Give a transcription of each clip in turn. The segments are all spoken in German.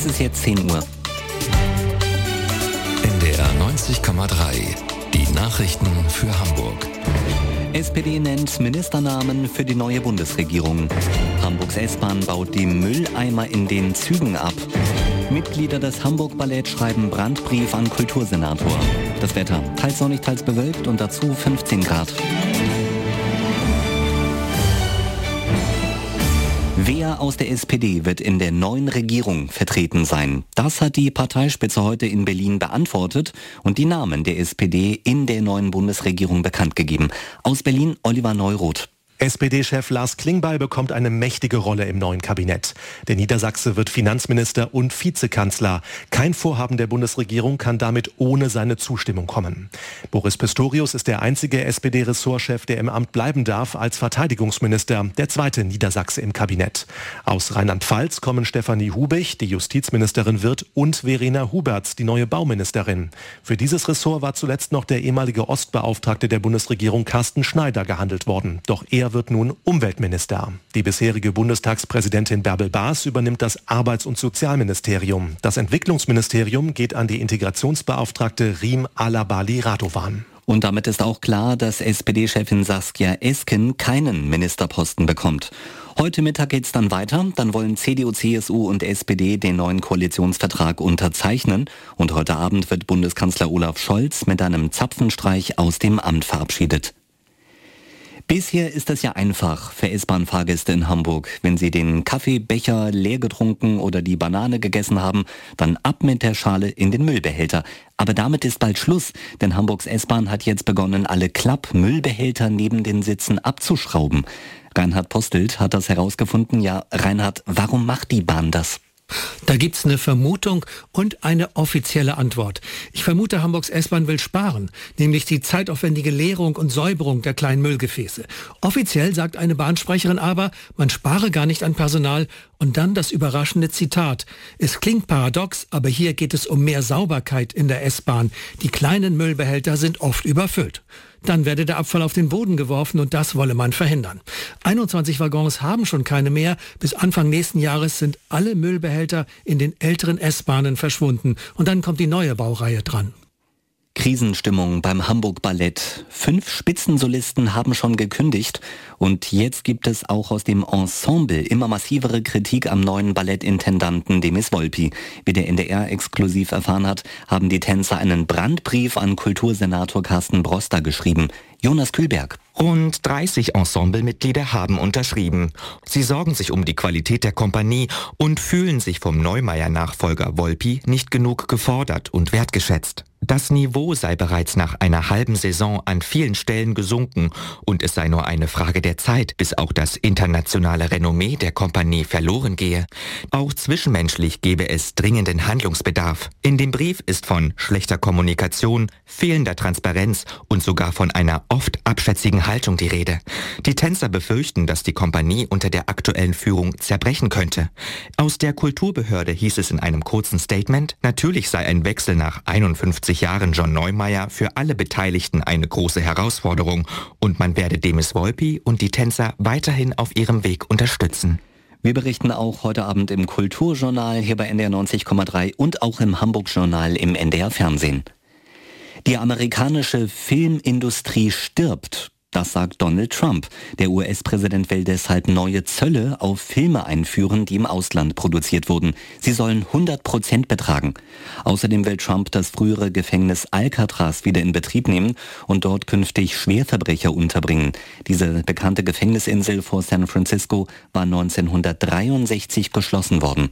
Es ist jetzt 10 Uhr. NDR 90,3. Die Nachrichten für Hamburg. SPD nennt Ministernamen für die neue Bundesregierung. Hamburgs S-Bahn baut die Mülleimer in den Zügen ab. Mitglieder des Hamburg Ballett schreiben Brandbrief an Kultursenator. Das Wetter teils sonnig, teils bewölkt und dazu 15 Grad. Wer aus der SPD wird in der neuen Regierung vertreten sein? Das hat die Parteispitze heute in Berlin beantwortet und die Namen der SPD in der neuen Bundesregierung bekannt gegeben. Aus Berlin Oliver Neuroth. SPD-Chef Lars Klingbeil bekommt eine mächtige Rolle im neuen Kabinett. Der Niedersachse wird Finanzminister und Vizekanzler. Kein Vorhaben der Bundesregierung kann damit ohne seine Zustimmung kommen. Boris Pistorius ist der einzige SPD-Ressortchef, der im Amt bleiben darf als Verteidigungsminister, der zweite Niedersachse im Kabinett. Aus Rheinland-Pfalz kommen Stefanie Hubich, die Justizministerin wird, und Verena Huberts, die neue Bauministerin. Für dieses Ressort war zuletzt noch der ehemalige Ostbeauftragte der Bundesregierung Carsten Schneider gehandelt worden. Doch er wird nun Umweltminister. Die bisherige Bundestagspräsidentin Bärbel Baas übernimmt das Arbeits- und Sozialministerium. Das Entwicklungsministerium geht an die Integrationsbeauftragte Riem Alabali Radovan. Und damit ist auch klar, dass SPD-Chefin Saskia Esken keinen Ministerposten bekommt. Heute Mittag geht's dann weiter. Dann wollen CDU, CSU und SPD den neuen Koalitionsvertrag unterzeichnen. Und heute Abend wird Bundeskanzler Olaf Scholz mit einem Zapfenstreich aus dem Amt verabschiedet. Bisher ist es ja einfach für S-Bahn-Fahrgäste in Hamburg. Wenn sie den Kaffeebecher leer getrunken oder die Banane gegessen haben, dann ab mit der Schale in den Müllbehälter. Aber damit ist bald Schluss, denn Hamburgs S-Bahn hat jetzt begonnen, alle Klapp-Müllbehälter neben den Sitzen abzuschrauben. Reinhard Postelt hat das herausgefunden. Ja, Reinhard, warum macht die Bahn das? Da gibt's eine Vermutung und eine offizielle Antwort. Ich vermute, Hamburgs S-Bahn will sparen, nämlich die zeitaufwendige Leerung und Säuberung der kleinen Müllgefäße. Offiziell sagt eine Bahnsprecherin aber, man spare gar nicht an Personal. Und dann das überraschende Zitat. Es klingt paradox, aber hier geht es um mehr Sauberkeit in der S-Bahn. Die kleinen Müllbehälter sind oft überfüllt. Dann werde der Abfall auf den Boden geworfen und das wolle man verhindern. 21 Waggons haben schon keine mehr. Bis Anfang nächsten Jahres sind alle Müllbehälter in den älteren S-Bahnen verschwunden. Und dann kommt die neue Baureihe dran. Krisenstimmung beim Hamburg Ballett. 5 Spitzensolisten haben schon gekündigt und jetzt gibt es auch aus dem Ensemble immer massivere Kritik am neuen Ballettintendanten Demis Volpi. Wie der NDR exklusiv erfahren hat, haben die Tänzer einen Brandbrief an Kultursenator Carsten Broster geschrieben. Jonas Kühlberg. Rund 30 Ensemblemitglieder haben unterschrieben. Sie sorgen sich um die Qualität der Kompanie und fühlen sich vom Neumeier-Nachfolger Volpi nicht genug gefordert und wertgeschätzt. Das Niveau sei bereits nach einer halben Saison an vielen Stellen gesunken und es sei nur eine Frage der Zeit, bis auch das internationale Renommee der Kompanie verloren gehe. Auch zwischenmenschlich gebe es dringenden Handlungsbedarf. In dem Brief ist von schlechter Kommunikation, fehlender Transparenz und sogar von einer oft abschätzigen Haltung die Rede. Die Tänzer befürchten, dass die Kompanie unter der aktuellen Führung zerbrechen könnte. Aus der Kulturbehörde hieß es in einem kurzen Statement, natürlich sei ein Wechsel nach 51 Jahren John Neumeier für alle Beteiligten eine große Herausforderung und man werde Demis Volpi und die Tänzer weiterhin auf ihrem Weg unterstützen. Wir berichten auch heute Abend im Kulturjournal hier bei NDR 90,3 und auch im Hamburg-Journal im NDR Fernsehen. Die amerikanische Filmindustrie stirbt. Das sagt Donald Trump. Der US-Präsident will deshalb neue Zölle auf Filme einführen, die im Ausland produziert wurden. Sie sollen 100% betragen. Außerdem will Trump das frühere Gefängnis Alcatraz wieder in Betrieb nehmen und dort künftig Schwerverbrecher unterbringen. Diese bekannte Gefängnisinsel vor San Francisco war 1963 geschlossen worden.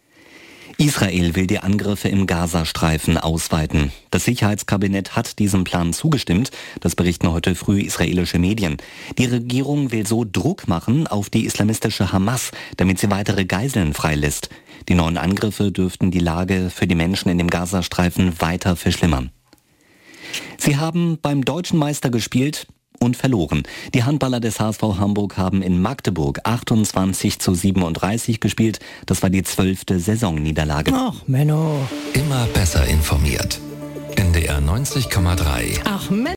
Israel will die Angriffe im Gazastreifen ausweiten. Das Sicherheitskabinett hat diesem Plan zugestimmt. Das berichten heute früh israelische Medien. Die Regierung will so Druck machen auf die islamistische Hamas, damit sie weitere Geiseln freilässt. Die neuen Angriffe dürften die Lage für die Menschen in dem Gazastreifen weiter verschlimmern. Sie haben beim Deutschen Meister gespielt und verloren. Die Handballer des HSV Hamburg haben in Magdeburg 28:37 gespielt. Das war die 12. Saisonniederlage. Ach, Menno. Immer besser informiert. NDR 90,3. Ach, Menno.